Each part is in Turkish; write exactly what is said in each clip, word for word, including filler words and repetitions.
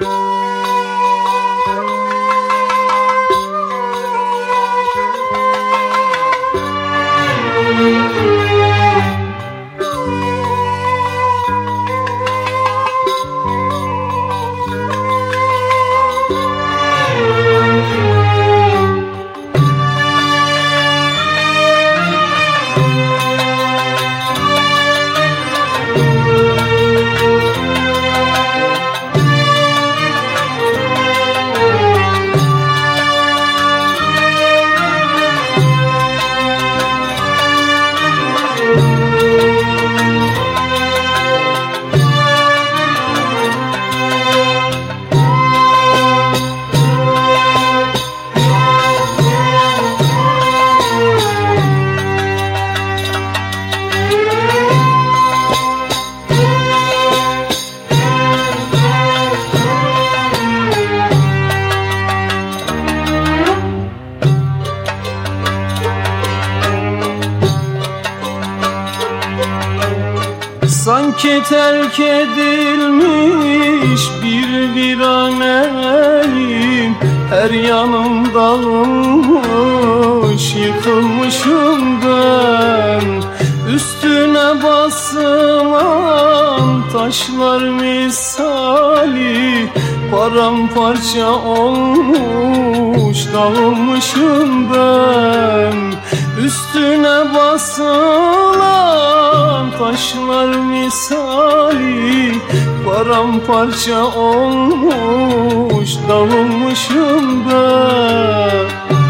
Sanki terk edilmiş bir viraneyim, her yanım dağılmış, yıkılmışım ben. Üstüne basılan taşlar misali, paramparça olmuş, dağılmışım ben. Üstüne basılan taşlar misali, paramparça olmuş, dağılmışım ben.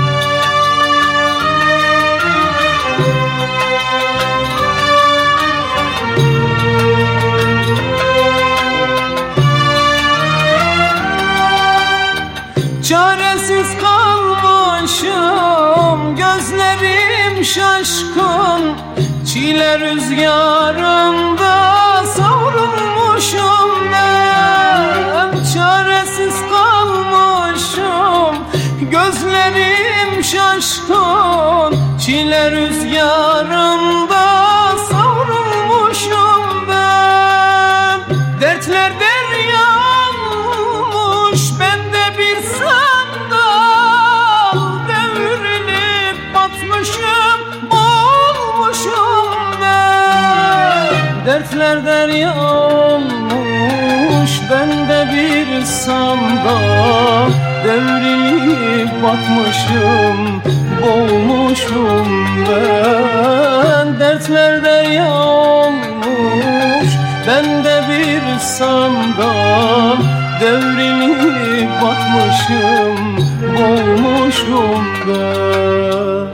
Çaresiz kalmışım, gözlerim şaşkın, çile rüzgarında savrulmuşum ben. Çaresiz kalmışım, gözlerim şaşkın, çile rüzgarında savrulmuşum ben. Dertler derya olmuş, ben de bir sandal, devrilip batmışım, boğulmuşum ben. Dertler derya olmuş, ben de bir sandal, devrilip batmışım, boğulmuşum ben. Dertler derya olmuş, ben de bir sandal, devrilip batmışım, boğulmuşum ben.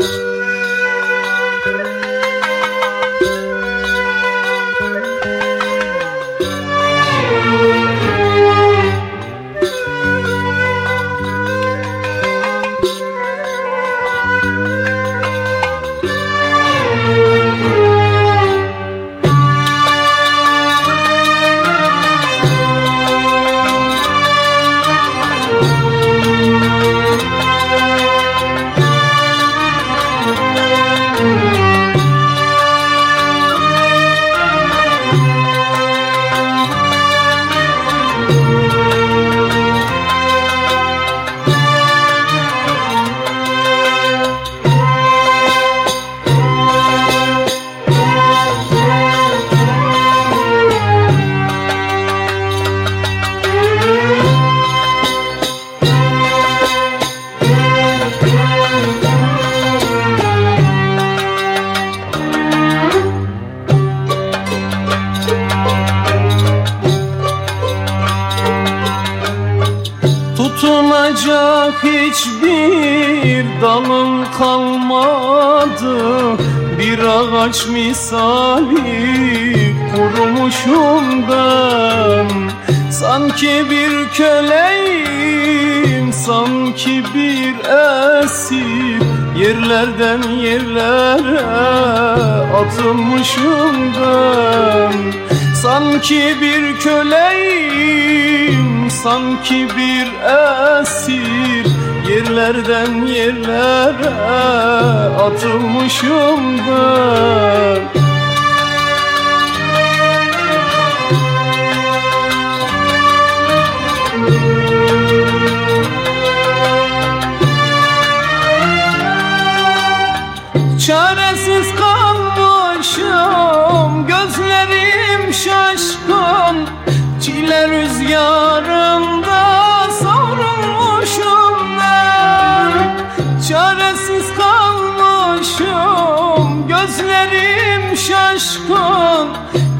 Tutunacak hiçbir dalım kalmadı, bir ağaç misali kurumuşum ben. Sanki bir köleyim, sanki bir esir, yerlerden yerlere atılmışım ben. Sanki bir köleyim, sanki bir esir, yerlerden yerlere atılmışım ben.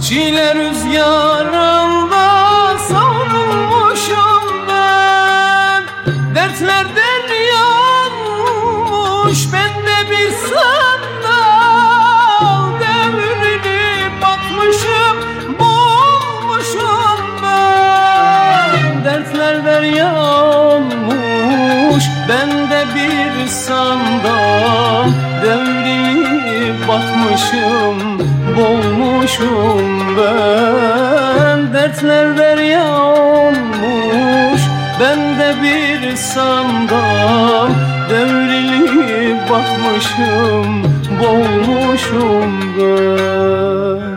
Çile rüzgarında savrulmuşum ben. Dertlerden yanmış bende bir sandal. Devrilip batmışım, boğulmuşum ben. Dertlerden yanmış bende bir sandal. Devrilip batmışım, boğulmuşum ben. Dertler yanmış bende bir sandal. Devrilip batmışım, boğulmuşum ben.